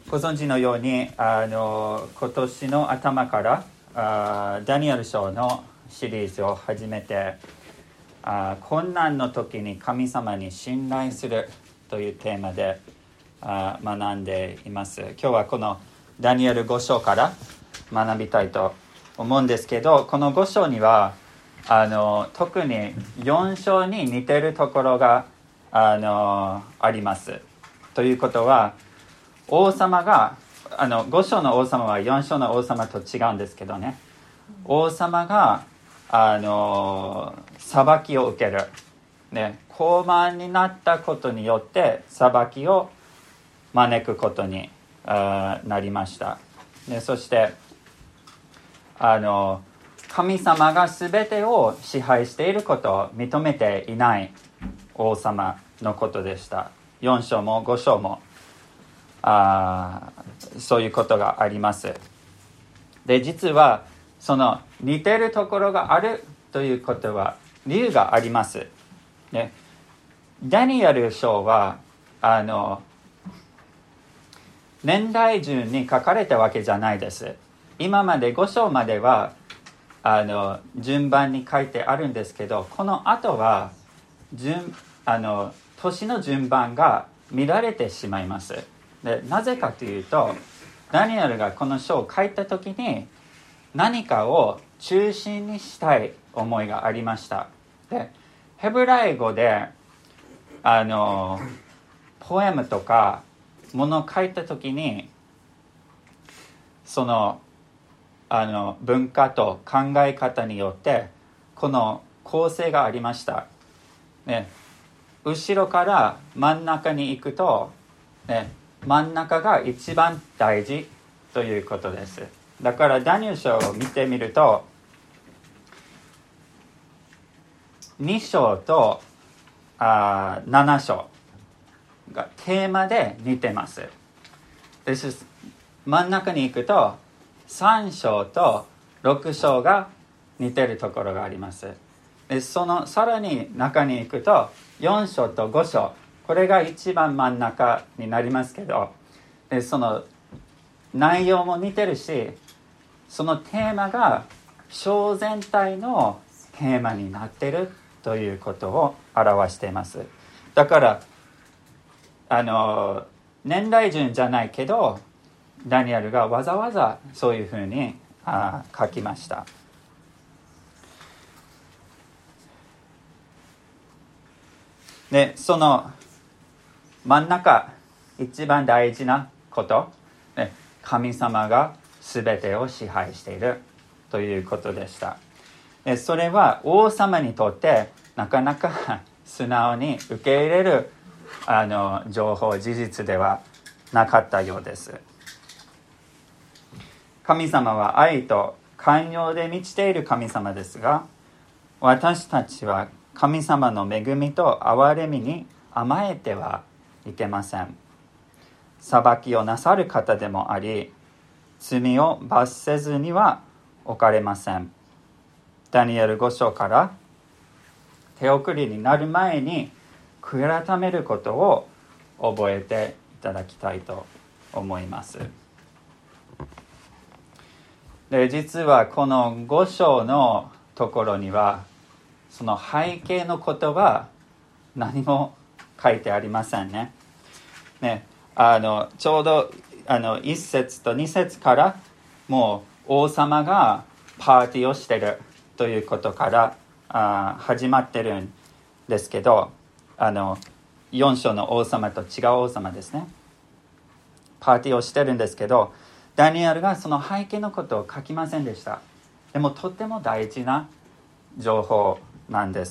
ご存知のように今年の頭からダニエル書のシリーズを始めて困難の時に神様に信頼するというテーマで学んでいます。今日はこのダニエル5章から学びたいと思うんですけど、この5章には特に4章に似ているところがあります。ということは王様が5章の王様は4章の王様と違うんですけどね、王様が裁きを受ける、ね、高慢になったことによって裁きを招くことになりました。でそして神様が全てを支配していることを認めていない王様のことでした。4章も5章もそういうことがあります。で実はその似てるところがあるということは理由があります、ね、ダニエル書は年代順に書かれたわけじゃないです。今まで5章までは順番に書いてあるんですけど、この後は年の順番が乱れてしまいます。でなぜかというと、ダニエルがこの書を書いた時に何かを中心にしたい思いがありました。でヘブライ語でポエムとかものを書いた時にその文化と考え方によってこの構成がありました、ね、後ろから真ん中に行くと、ね、真ん中が一番大事ということです。だからダニエル書を見てみると2章と7章がテーマで似てます。で真ん中に行くと3章と6章が似てるところがあります。でそのさらに中に行くと4章と5章、これが一番真ん中になりますけど、でその内容も似てるし、そのテーマが章全体のテーマになっているということを表しています。だから年代順じゃないけどダニエルがわざわざそういうふうに書きました。でその真ん中一番大事なこと、ね、神様が全てを支配しているということでした。でそれは王様にとってなかなか素直に受け入れる情報事実ではなかったようです。神様は愛と寛容で満ちている神様ですが、私たちは神様の恵みと憐れみに甘えてはいけません。裁きをなさる方でもあり、罪を罰せずには置かれません。ダニエル5章から手送りになる前に悔い改めることを覚えていただきたいと思います。で実はこの5章のところにはその背景のことは何も書いてありませんね。ちょうど1節と2節からもう王様がパーティーをしているということから始まってるんですけど、4章の王様と違う王様ですね、パーティーをしてるんですけど、ダニエルがその背景のことを書きませんでした。でもとっても大事な情報なんです。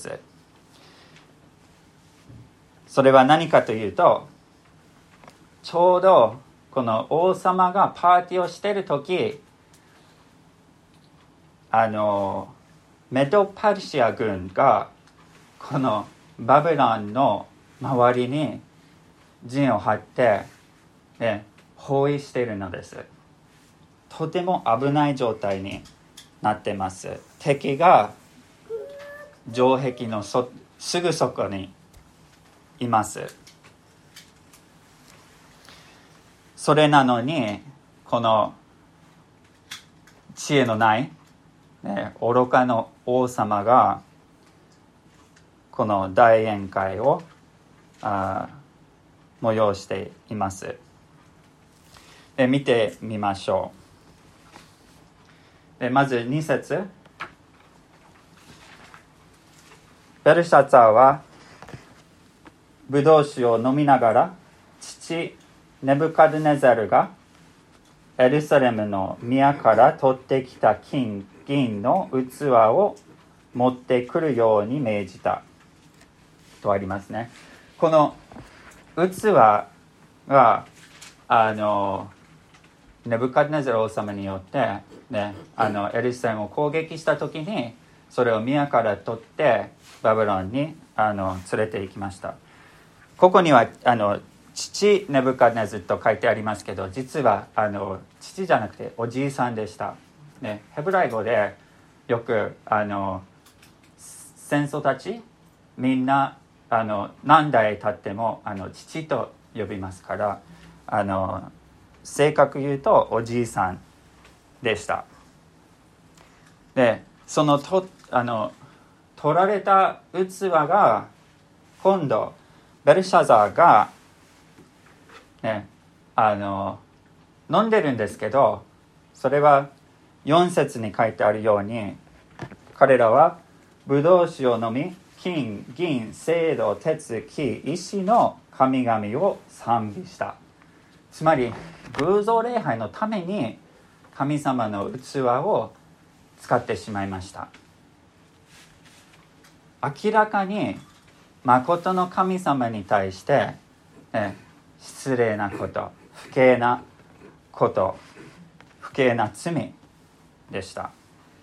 それは何かというと、ちょうどこの王様がパーティーをしているとき、メドパルシア軍がこのバビロンの周りに陣を張って、ね、包囲しているのです。とても危ない状態になってます。敵が城壁のすぐそこにいます。 それなのにこの知恵のない、愚かの王様がこの大宴会を催しています。見てみましょう。まず2節。ベルシャツァーはブドウ酒を飲みながら、父ネブカドネザルがエルサレムの宮から取ってきた金銀の器を持ってくるように命じたとありますね。この器がネブカドネザル王様によって、エルサレムを攻撃した時にそれを宮から取ってバビロンに連れて行きました。ここには父ネブカドネザルと書いてありますけど、実は父じゃなくておじいさんでした、ヘブライ語でよく戦争たちみんな何代経っても父と呼びますから、正確言うとおじいさんでした。でその取られた器が今度ベルシャザーが飲んでるんですけど、それは4節に書いてあるように、彼らはブドウ酒を飲み、金銀青銅鉄木石の神々を賛美した。つまり偶像礼拝のために神様の器を使ってしまいました。明らかに誠の神様に対して、失礼なこと、不敬なこと、不敬な罪でした。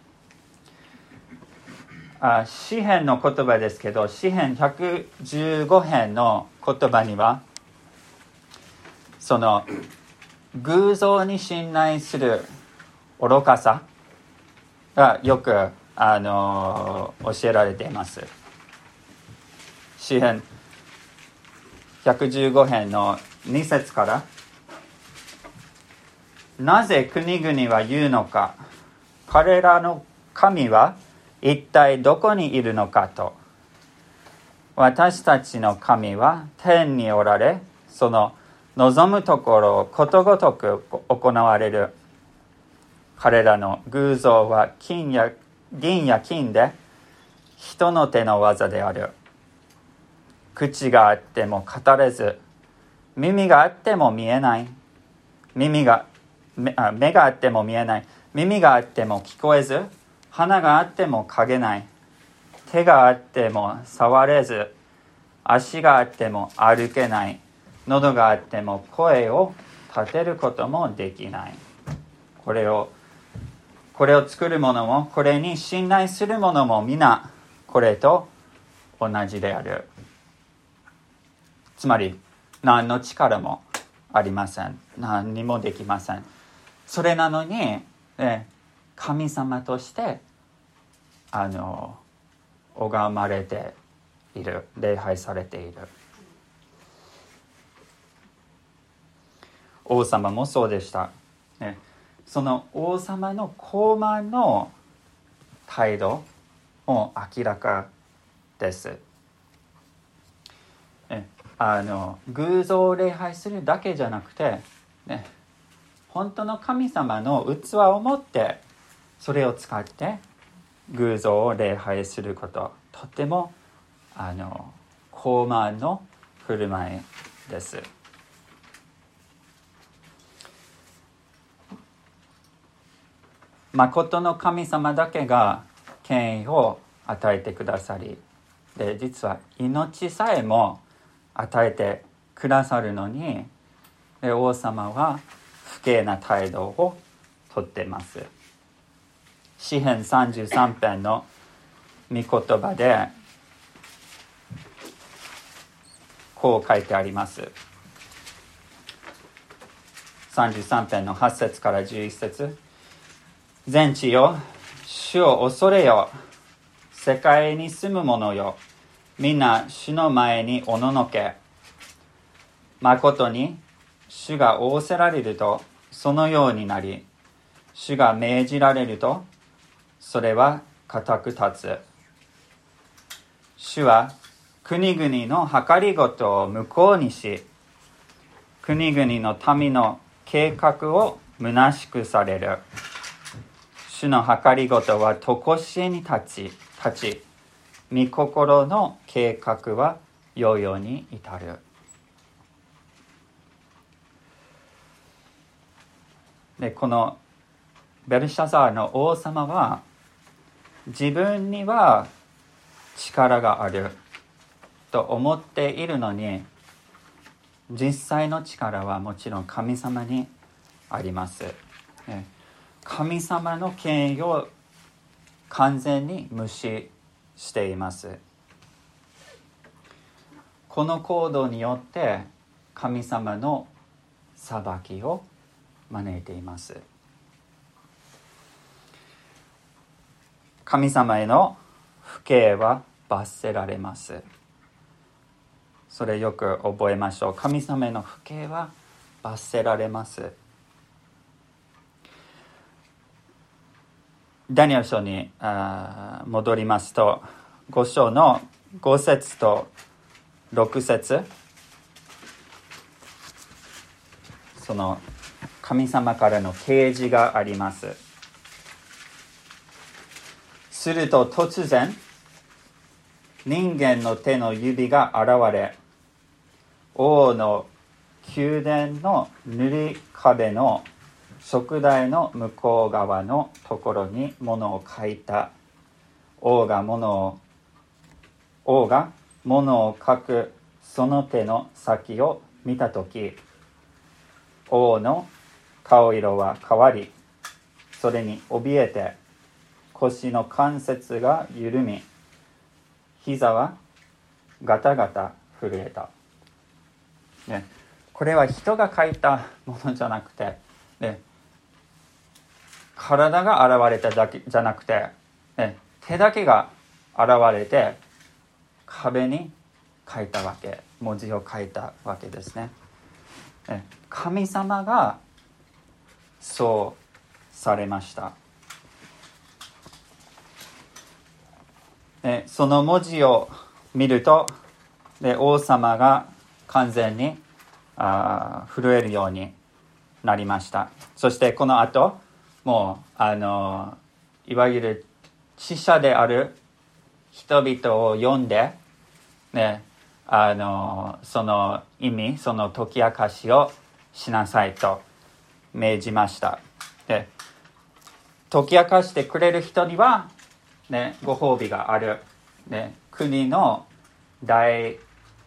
詩編の言葉ですけど、詩編115編の言葉には、その偶像に信頼する愚かさがよく教えられています。詩編115編の2節から、なぜ国々は言うのか、彼らの神は一体どこにいるのかと。私たちの神は天におられ、その望むところをことごとく行われる。彼らの偶像は銀や金で人の手の技である。口があっても語れず、耳があっても見えない。目があっても見えない。耳があっても聞こえず、鼻があっても嗅げない。手があっても触れず、足があっても歩けない。喉があっても声を立てることもできない。これを作る者も、これに信頼する者も皆これと同じである。つまり何の力もありません。何にもできません。それなのに、神様として拝まれている、礼拝されている。王様もそうでした、その王様の高慢の態度も明らかです。偶像を礼拝するだけじゃなくて、本当の神様の器を持ってそれを使って偶像を礼拝すること、とても高慢の振る舞いです。誠の神様だけが権威を与えてくださり、で実は命さえも与えてくださるのに、王様は不敬な態度をとっています。詩編33編の御言葉でこう書いてあります。33編の8節から11節。全地よ、主を恐れよ。世界に住む者よ、みんな主の前におののけ。誠に主が仰せられるとそのようになり、主が命じられるとそれは固く立つ。主は国々の計りごとを無効にし、国々の民の計画を虚しくされる。主の計りごとは常しえに立ち、御心の計画は世々に至る。で、このベルシャザーの王様は自分には力があると思っているのに、実際の力はもちろん神様にあります。神様の権威を完全に無視しています。この行動によって神様の裁きを招いています。神様への不敬は罰せられます。それよく覚えましょう。神様への不敬は罰せられます。ダニエル書に戻りますと、5章の5節と6節、その神様からの啓示があります。すると突然、人間の手の指が現れ、王の宮殿の塗り壁の燭台の向こう側のところに物を書いた。王が物を書くその手の先を見たとき、王の顔色は変わり、それに怯えて腰の関節が緩み、膝はガタガタ震えた。ね、これは人が書いたものじゃなくて、ね、体が現れただけじゃなくて、ね、手だけが現れて壁に書いたわけ、文字を書いたわけですね。神様がそうされました。その文字を見ると、王様が完全に震えるようになりました。そしてこの後、もういわゆる知者である人々を呼んで、ね、その意味、その解き明かしをしなさいと命じました。で、解き明かしてくれる人には、ね、ご褒美がある、ね、国の第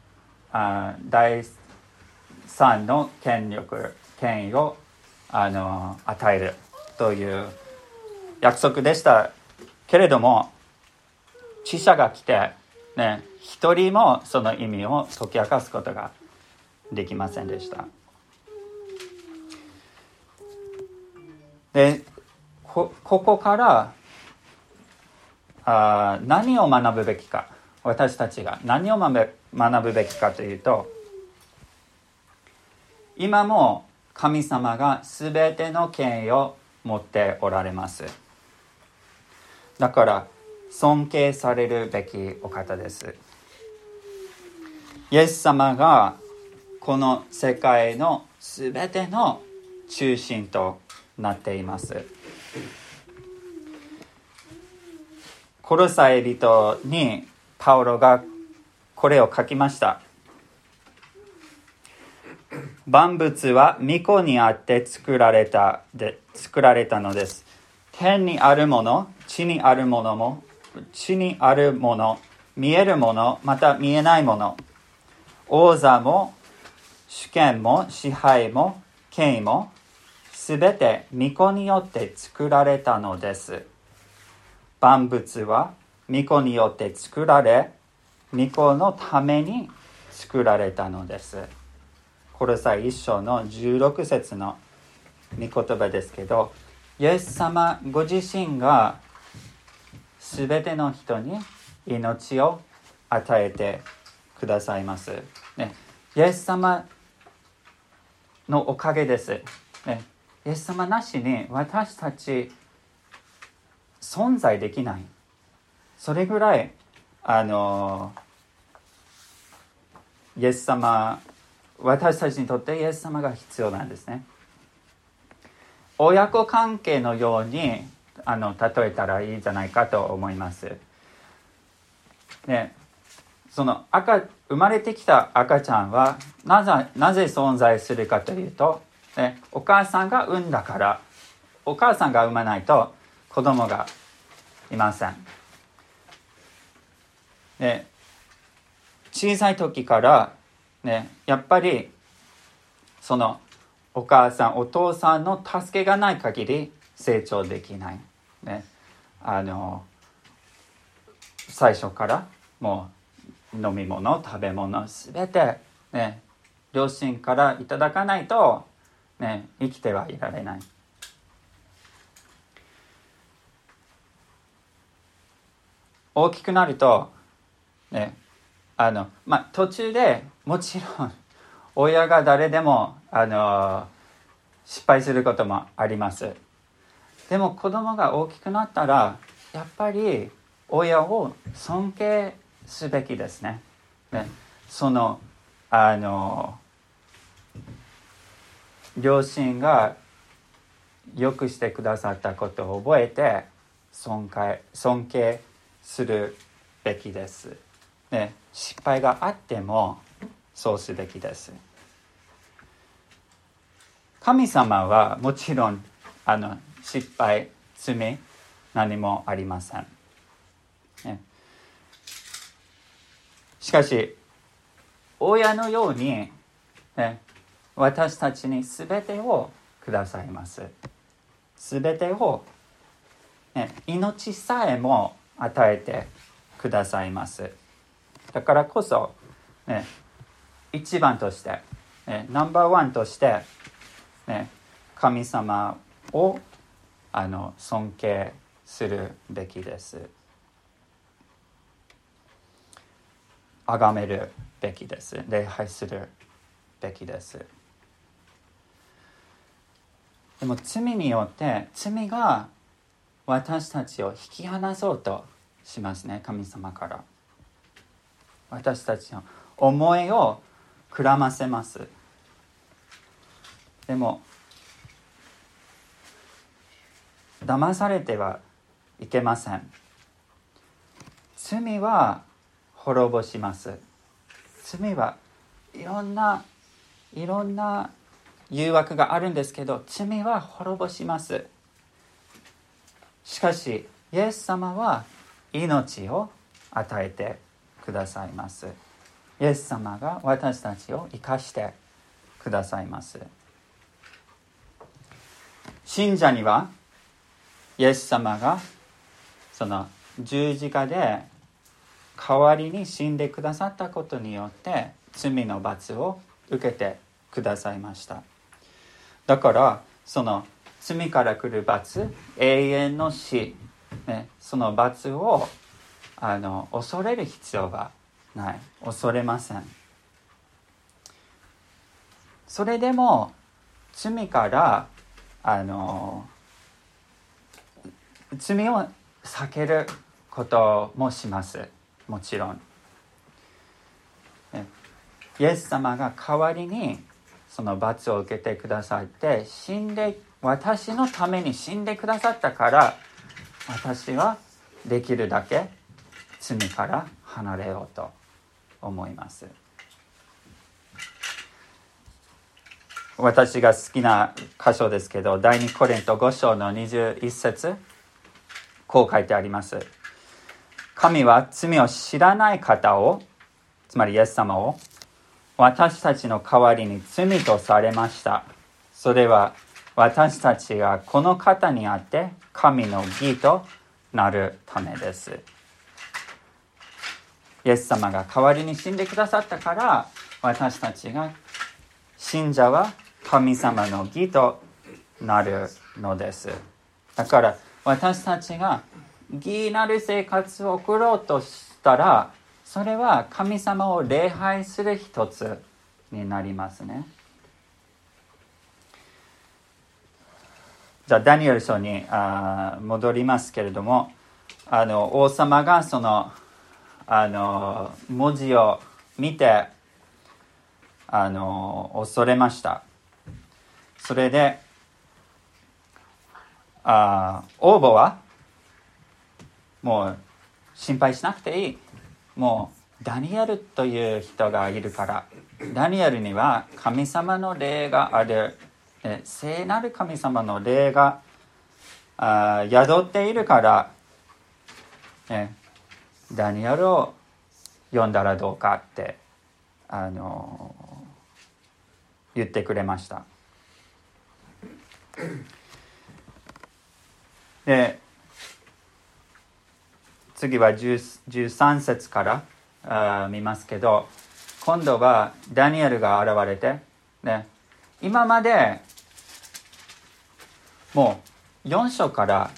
3の権威を与えるという約束でしたけれども、知者が来て、ね、一人もその意味を解き明かすことができませんでした。で、ここから何を学ぶべきか、私たちが何を学ぶべきかというと、今も神様がすべての権威を持っておられます。だから尊敬されるべきお方です。イエス様がこの世界のすべての中心となっています。コロサイ人にパウロがこれを書きました。万物は御子にあって作られたのです。天にあるもの、地にあるもの、見えるもの、また見えないもの、王座も主権も支配も権威も、すべて御子によって作られたのです。万物は御子によって作られ、御子のために作られたのです。コロサイ1章の16節の御言葉ですけど、イエス様ご自身がすべての人に命を与えてくださいます。ね、イエス様のおかげです。ね、イエス様なしに私たち存在できない。それぐらいイエス様、私たちにとってイエス様が必要なんですね。親子関係のように例えたらいいんじゃないかと思います。ね、その生まれてきた赤ちゃんはなぜ存在するかというと、ね、お母さんが産んだから。お母さんが産まないと子供がいません。ね、小さい時から、ね、やっぱりそのお母さんお父さんの助けがない限り成長できない、ね、最初からもう飲み物食べ物すべて、ね、両親からいただかないと、ね、生きてはいられない。大きくなると、ね、途中でもちろん親が誰でも失敗することもあります。でも子供が大きくなったらやっぱり親を尊敬すべきですね。その両親がよくしてくださったことを覚えて尊敬するべきです。失敗があってもそうすべきです。神様はもちろん失敗、罪、何もありません。しかし親のように、私たちに全てをくださいます。全てを、命さえも与えてくださいます。だからこそ、一番として、ナンバーワンとして、神様を尊敬するべきです。崇めるべきです。礼拝するべきです。でも罪によって罪が私たちを引き離そうとしますね。神様から私たちの思いをくらませます。でも騙されてはいけません。罪は滅ぼします。罪はいろんな誘惑があるんですけど、罪は滅ぼします。しかしイエス様は命を与えてくださいます。イエス様が私たちを生かしてくださいます。信者にはイエス様がその十字架で代わりに死んでくださったことによって罪の罰を受けてくださいました。だからその罪から来る罰、永遠の死、その罰を恐れる必要がない。恐れません。それでも罪から罪を避けることもします。もちろんイエス様が代わりにその罰を受けてくださって私のために死んでくださったから、私はできるだけ罪から離れようと思います。私が好きな箇所ですけど、第2コリント5章の21節、こう書いてあります。神は罪を知らない方を、つまりイエス様を私たちの代わりに罪とされました。それは私たちがこの方にあって神の義となるためです。イエス様が代わりに死んでくださったから、私たちが信者は神様の義となるのです。だから私たちが義なる生活を送ろうとしたら、それは神様を礼拝する一つになりますね。 じゃあダニエル書に戻りますけれども、王様がその文字を見て恐れました。それで王母はもう心配しなくていい、もうダニエルという人がいるから、ダニエルには神様の霊がある、聖なる神様の霊が宿っているから、ダニエルを呼んだらどうかって言ってくれました。で次は13節から見ますけど、今度はダニエルが現れて、今までもう4章から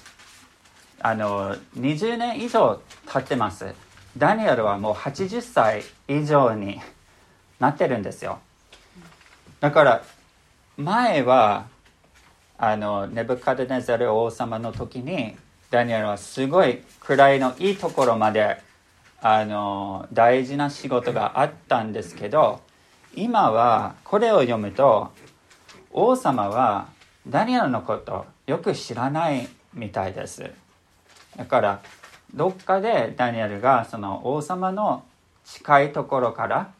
20年以上経ってます。ダニエルはもう80歳以上になってるんですよ。だから前はネブカデネザル王様の時にダニエルはすごい位のいいところまで大事な仕事があったんですけど、今はこれを読むと王様はダニエルのことよく知らないみたいです。だからどっかでダニエルがその王様の近いところから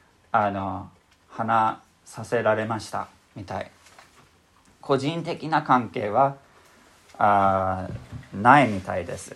話させられましたみたい。個人的な関係はないみたいです。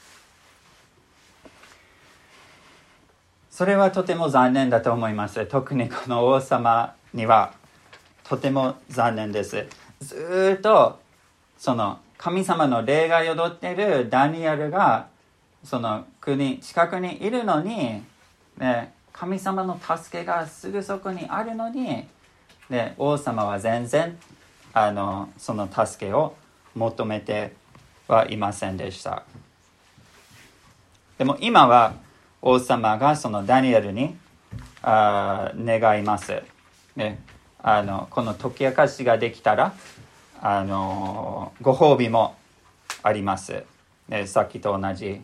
それはとても残念だと思います。特にこの王様にはとても残念です。ずっとその神様の霊が宿っているダニエルがその国近くにいるのに、神様の助けがすぐそこにあるのに、王様は全然その助けを求めてはいませんでした。でも今は王様がそのダニエルに願います。この解き明かしができたらご褒美もあります。さっきと同じ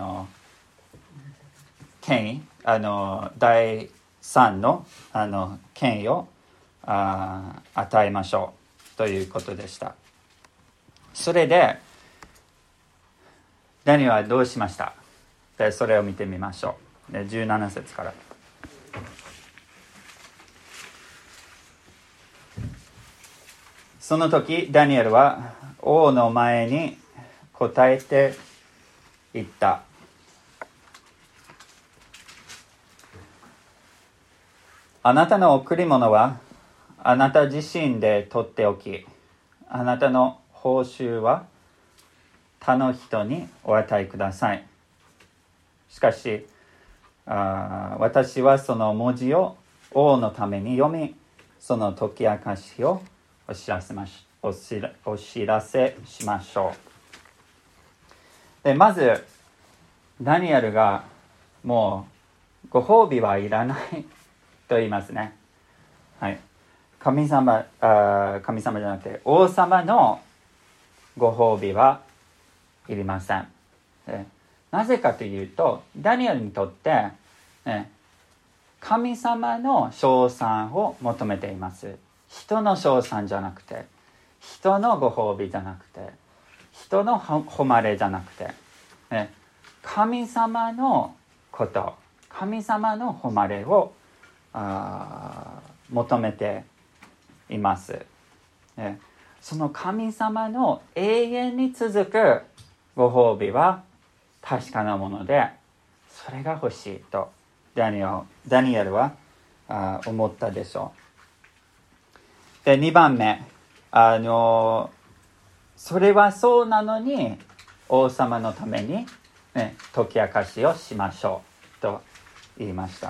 権威第3の権威を与えましょうということでした。それでダニエルはどうしました？でそれを見てみましょう。17節から。その時ダニエルは王の前に答えて言った。あなたの贈り物はあなた自身で取っておき、あなたの報酬は他の人にお与えください。しかし私はその文字を王のために読み、その解き明かしをお知らせしましょう。でまずダニエルがもうご褒美はいらないと言いますね。はい、神様じゃなくて王様のご褒美はいりません。なぜかというとダニエルにとって、神様の称賛を求めています。人の称賛じゃなくて、人のご褒美じゃなくて、人の誉れじゃなくて、神様のこと、神様の誉れを求めています。その神様の永遠に続くご褒美は確かなもので、それが欲しいとダニエルは思ったでしょう。で2番目、それはそうなのに王様のために、解き明かしをしましょうと言いました。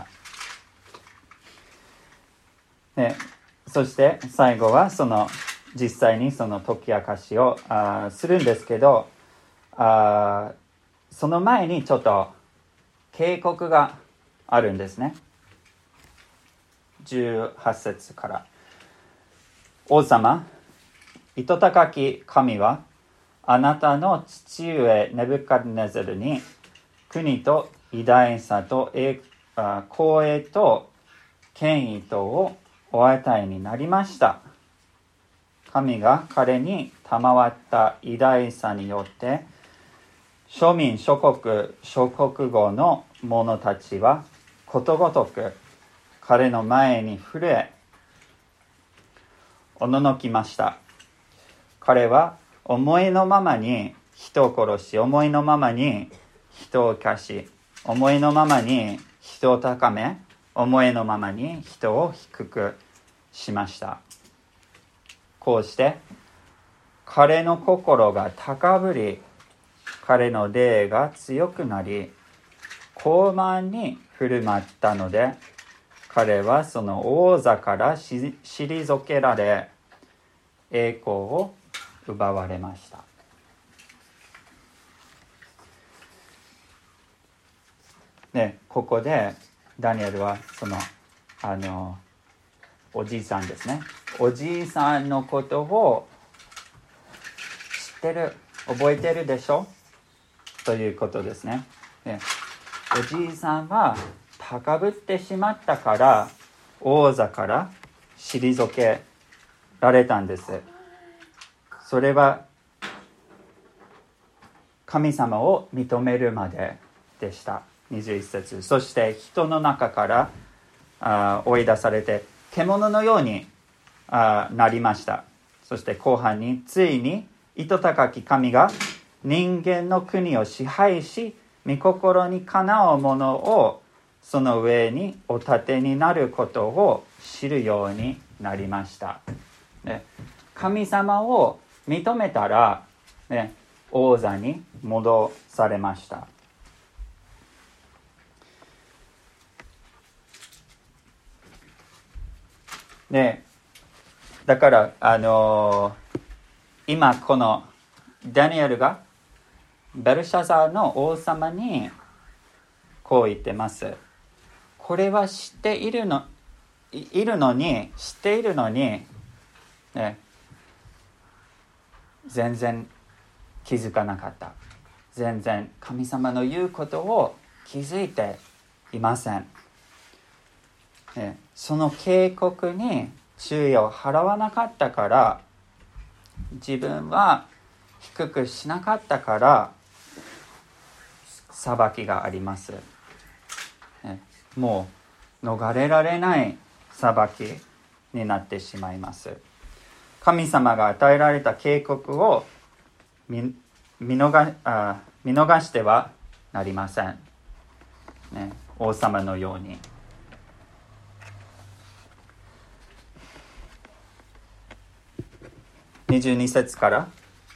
そして最後はその実際にその解き明かしをするんですけど、その前にちょっと警告があるんですね。18節から。王様、 糸高き神はあなたの父上ネブカドネザルに国と偉大さと光栄と権威とをお与えになりました。神が彼に賜った偉大さによって諸民諸国語の者たちはことごとく彼の前に触れおののきました。彼は思いのままに人を殺し、思いのままに人をฆ่し、思いのままに人を高め、思いのままに人を低くしました。こうして彼の心が高ぶり、彼の霊が強くなり、傲慢に振る舞ったので、彼はその王座から退けられ、栄光を奪われました。で、ここでダニエルはそのおじいさんですね。おじいさんのことを知ってる、覚えてるでしょということですね。で、おじいさんは高ぶってしまったから王座から退けられたんです。それは神様を認めるまででした。21節。そして人の中から追い出されて獣のようになりました。そして後半についに糸高き神が人間の国を支配し、御心にかなうものをその上にお立てになることを知るようになりました。神様を認めたら、王座に戻されました。で、だから今このダニエルがベルシャザーの王様にこう言ってます。これは知っているのに、全然気づかなかった。全然神様の言うことを気づいていません。その警告に注意を払わなかったから、自分は低くしなかったから裁きがあります。もう逃れられない裁きになってしまいます。神様が与えられた警告を見逃してはなりません。王様のように。22節から、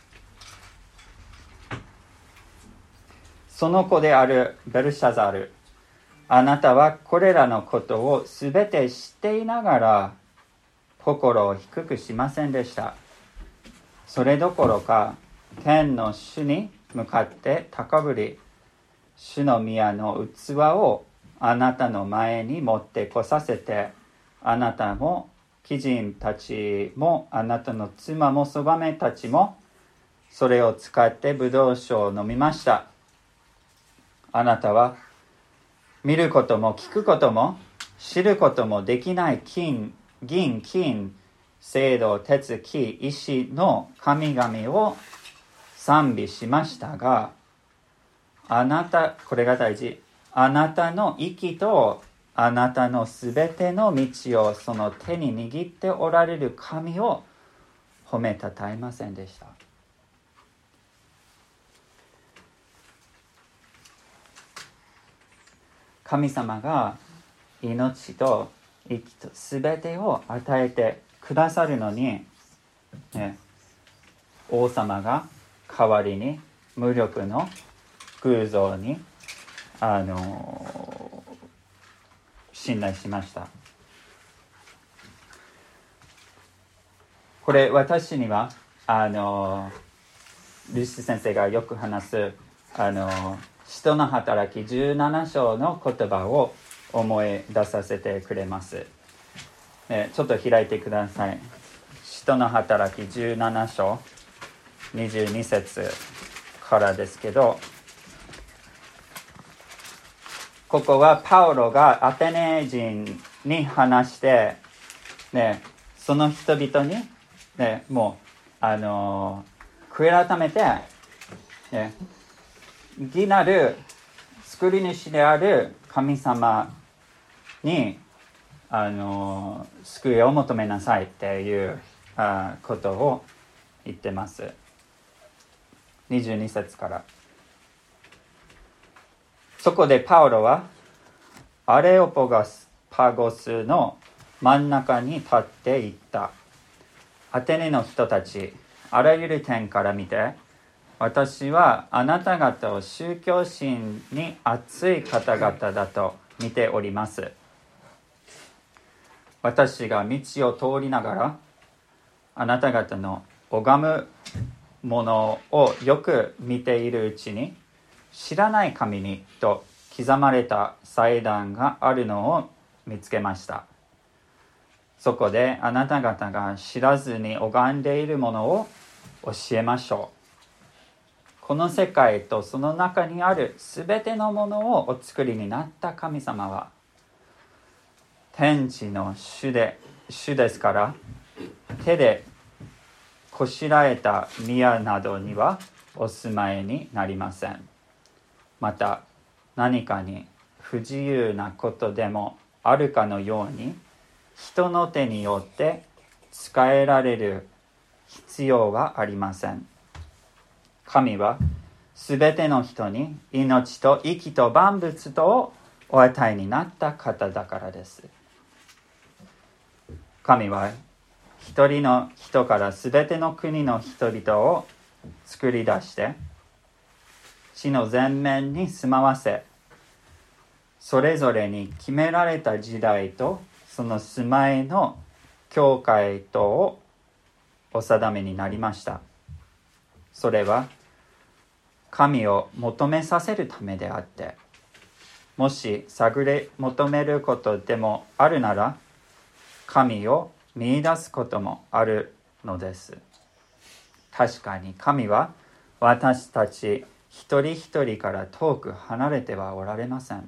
その子であるベルシャザル、あなたはこれらのことをすべて知っていながら心を低くしませんでした。それどころか天の主に向かって高ぶり、主の宮の器をあなたの前に持ってこさせて、あなたも貴人たちもあなたの妻もそばめたちもそれを使ってブドウ酒を飲みました。あなたは見ることも聞くことも知ることもできない銀、金、青銅、鉄、木、石の神々を賛美しましたが、これが大事、あなたの息とあなたのすべての道をその手に握っておられる神を褒めたたえませんでした。神様が命と息とすべてを与えてくださるのに、王様が代わりに無力の偶像に信頼しました。これ私にはルシ先生がよく話す使徒の働き17章の言葉を思い出させてくれます。ちょっと開いてください。使人の働き17章22節からですけど、ここはパウロがアテネ人に話して、ね、その人々に、ね、もう悔い改めて、ね、義なる救い主である神様に救いを求めなさいっていうことを言ってます。22節から。そこでパウロはアレオパゴスの真ん中に立って言った。アテネの人たち、あらゆる点から見て、私はあなた方を宗教心に熱い方々だと見ております。私が道を通りながら、あなた方の拝むものをよく見ているうちに、知らない神にと刻まれた祭壇があるのを見つけました。そこであなた方が知らずに拝んでいるものを教えましょう。この世界とその中にあるすべてのものをお作りになった神様は、天地の主ですから、手でこしらえた宮などにはお住まいになりません。また何かに不自由なことでもあるかのように、人の手によって使えられる必要はありません。神はすべての人に命と息と万物とをお与えになった方だからです。神は一人の人からすべての国の人々を作り出して、地の全面に住まわせ、それぞれに決められた時代とその住まいの教会とをお定めになりました。それは神を求めさせるためであって、もし求めることでもあるなら、神を見出すこともあるのです。確かに神は私たち一人一人から遠く離れてはおられません。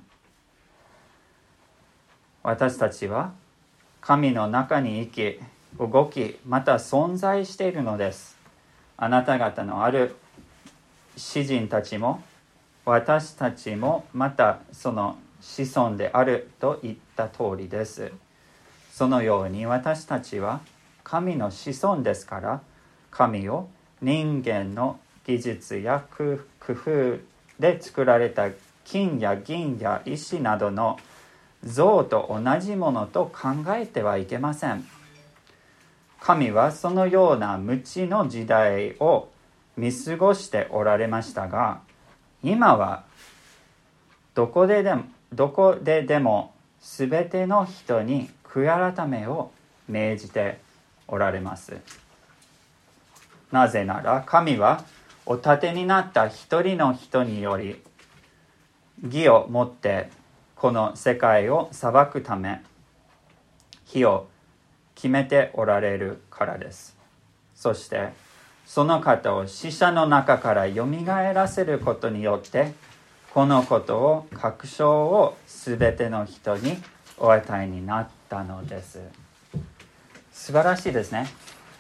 私たちは神の中に生き、動き、また存在しているのです。あなた方のある詩人たちも私たちもまたその子孫であると言った通りです。そのように私たちは神の子孫ですから、神を人間の技術や工夫で作られた金や銀や石などの像と同じものと考えてはいけません。神はそのような無知の時代を見過ごしておられましたが、今はどこででもすべての人に悔い改めを命じておられます。なぜなら神はお立てになった一人の人により義をもってこの世界を裁くため日を決めておられるからです。そしてその方を死者の中からよみがえらせることによってこのことを確証をすべての人にお与えになったのです。素晴らしいですね。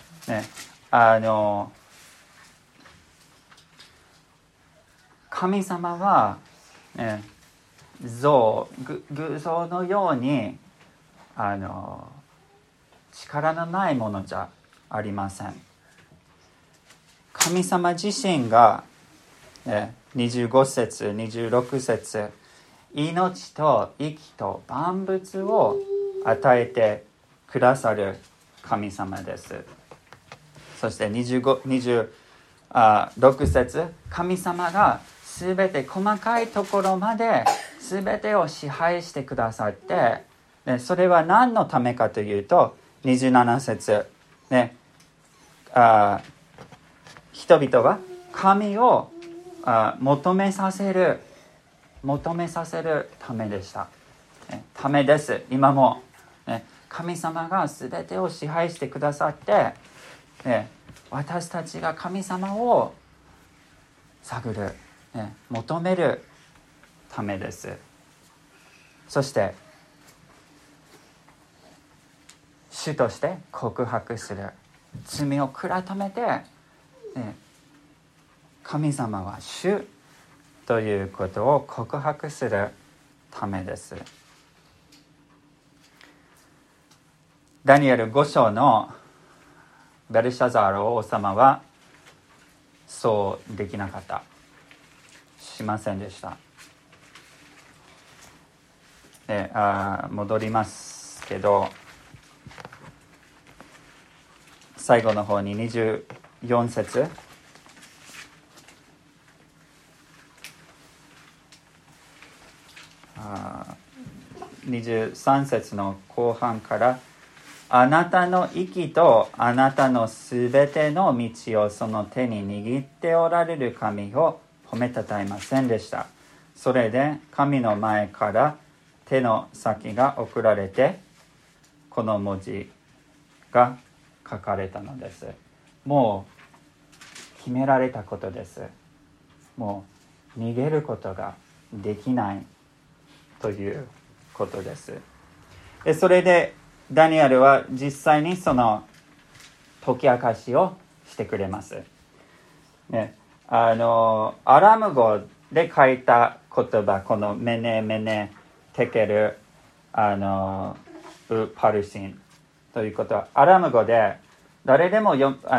神様は、偶像のように力のないものじゃありません。神様自身が、25節26節命と息と万物を与えてくださる神様です。そして26節、神様がすべて細かいところまですべてを支配してくださって、それは何のためかというと、27節、人々は神を求めさせるためでした。ためです。今も、神様が全てを支配してくださって、 私たちが神様を探る、求めるためです。そして主として告白する、罪を改めて、神様は主ということを告白するためです。ダニエル5章のベルシャザール王様はそうできなかった、しませんでした。戻りますけど、最後の方に24節、23節の後半から、あなたの息とあなたのすべての道をその手に握っておられる神を褒めたたえませんでした。それで神の前から手の先が送られて、この文字が書かれたのです。もう決められたことです。もう逃げることができないということです。それでダニエルは実際にその解き明かしをしてくれます。アラム語で書いた言葉、このメネメネテケルウパルシンということは、アラム語で誰でも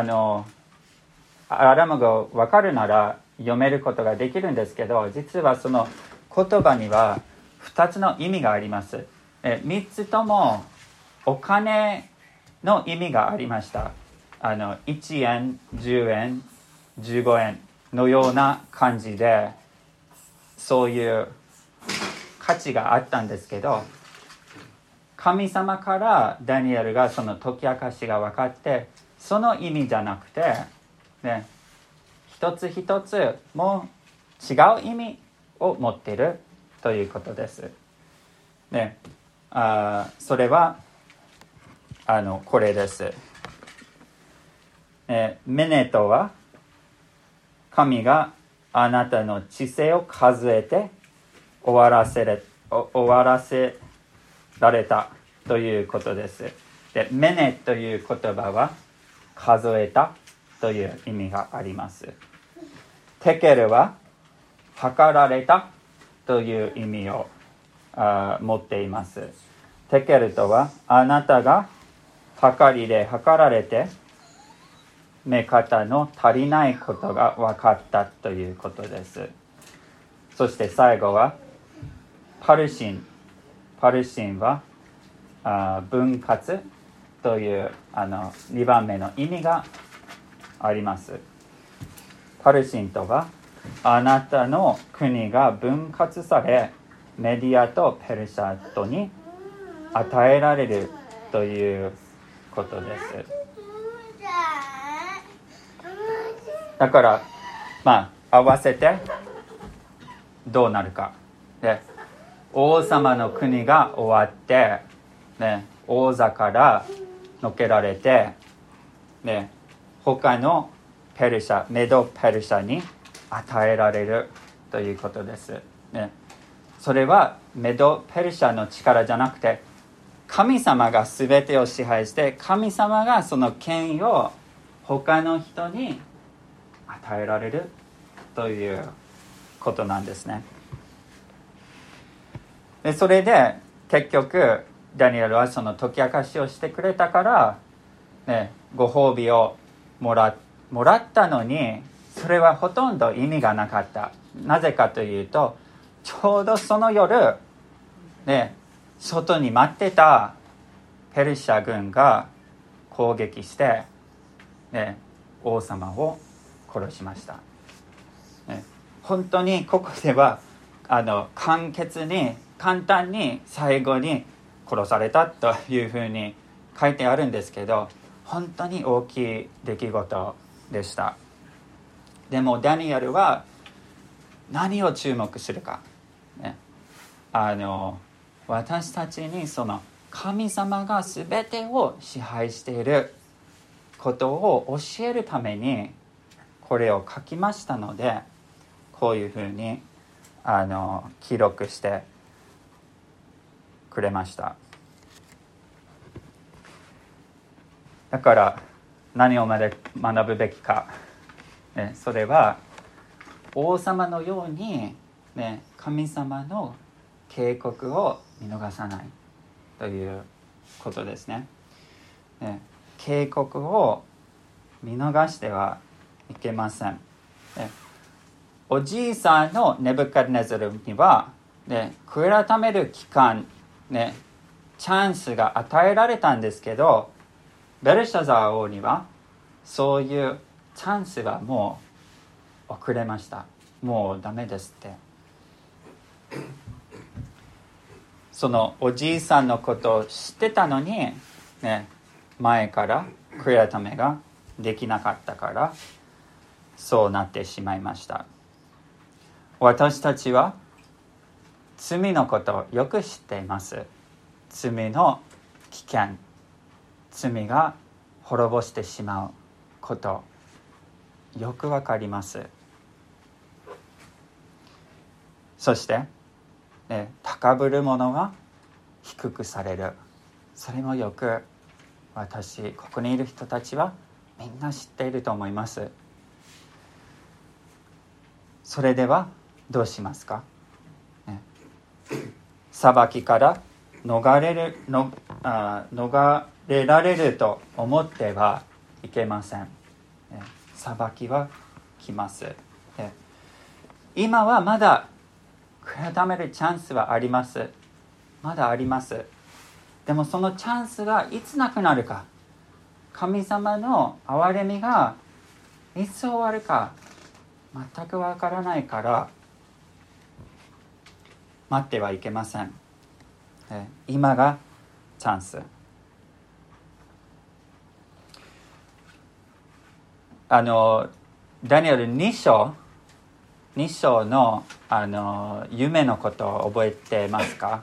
アラム語分かるなら読めることができるんですけど、実はその言葉には2つの意味があります。3つともお金の意味がありました。1円、10円、15円のような感じで、そういう価値があったんですけど、神様からダニエルがその解き明かしが分かって、その意味じゃなくて、一つ一つも違う意味を持っているということです。それはこれです。メネとは、神があなたの知性を数えて終わらせられたということです。で、メネという言葉は数えたという意味があります。テケルは測られたという意味を持っています。テケルとは、あなたが測りで測られて目方の足りないことが分かったということです。そして最後はパルシンは分割という2番目の意味があります。パルシンとは、あなたの国が分割されメディアとペルシャとに与えられるということです。だから合わせてどうなるかで、王様の国が終わって、王座からのけられて、他のメドペルシャに与えられるということです。それはメドペルシャの力じゃなくて、神様が全てを支配して、神様がその権威を他の人に与えられるということなんですね。でそれで結局ダニエルはその解き明かしをしてくれたから、ご褒美をもらったのに、それはほとんど意味がなかった。なぜかというと、ちょうどその夜、外に待ってたペルシャ軍が攻撃して、王様を殺しました。本当にここでは簡単に最後に殺されたというふうに書いてあるんですけど、本当に大きい出来事でした。でもダニエルは何を注目するか、私たちにその神様が全てを支配していることを教えるためにこれを書きましたので、こういうふうに記録してくれました。だから何を学ぶべきか、それは王様のように、神様の警告を見逃さないということですね。警告を見逃してはいけません。おじいさんのネブカドネザルには、悔い改める期間、チャンスが与えられたんですけど、ベルシャザー王にはそういうチャンスはもう遅れました。もうダメですって。そのおじいさんのことを知ってたのに、前から悔い改めができなかったからそうなってしまいました。私たちは罪のことをよく知っています。罪の危険、罪が滅ぼしてしまうことよくわかります。そして、高ぶる者が低くされる、それもよくここにいる人たちはみんな知っていると思います。それではどうしますか？裁きから逃れられると思ってはいけません。裁きは来ます。今はまだ悔い改めるチャンスはあります。まだあります。でもそのチャンスがいつなくなるか、神様の憐れみがいつ終わるか全くわからないから待ってはいけません。今がチャンス。ダニエル2章の、夢のことを覚えてますか？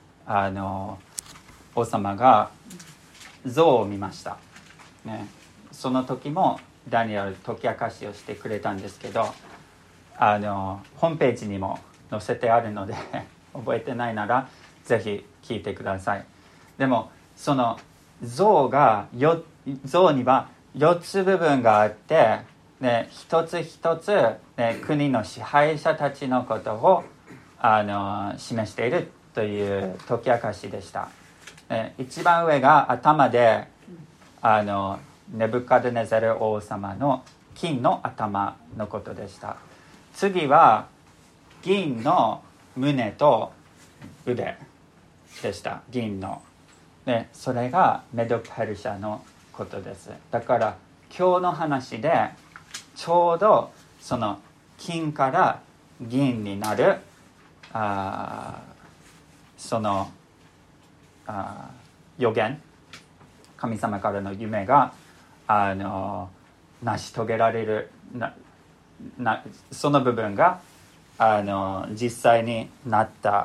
王様が像を見ました、その時もダニエル解き明かしをしてくれたんですけど、ホームページにも載せてあるので覚えてないならぜひ聞いてください。でもその像には4つ部分があって、一つ一つ、国の支配者たちのことを示しているという解き明かしでした。一番上が頭でネブカドネザル王様の金の頭のことでした。次は銀の胸と腕でした。銀の。それがメドペルシャのことです。だから今日の話でちょうどその金から銀になるその予言、神様からの夢が成し遂げられるその部分が実際になった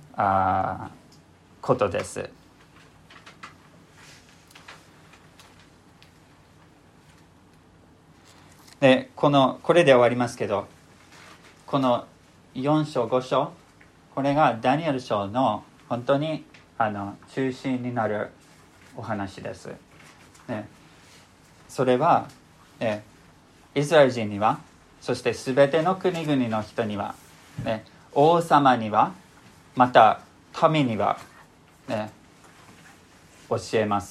ことです。でこれで終わりますけど、この4章5章、これがダニエル書の本当に中心になるお話です、それは、イスラエル人には、そして全ての国々の人には、王様には、また民には、教えます、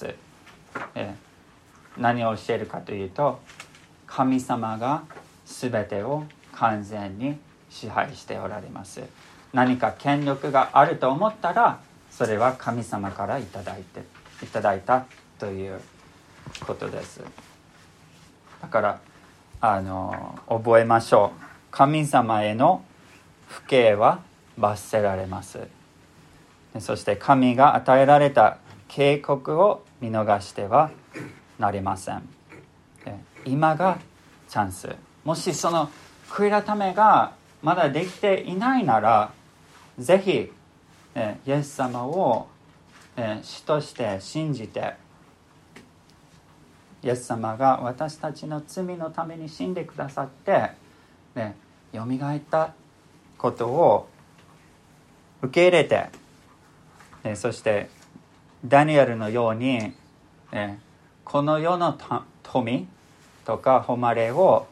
何を教えるかというと、神様が全てを完全に支配しておられます。何か権力があると思ったら、それは神様からいただいたということです。だから覚えましょう。神様への不敬は罰せられます。そして神が与えられた警告を見逃してはなりません。今がチャンス。もしその悔い改めがまだできていないなら、ぜひイエス様を主として信じて、 イエス様が私たちの罪のために死んでくださって、ね、よみがえったことを受け入れて、ね、そしてダニエルのように、ね、この世の富とか誉れを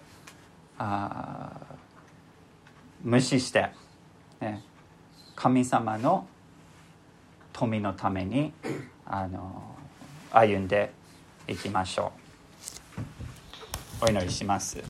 無視して、ね、神様の富のために歩んでいきましょう。お祈りします。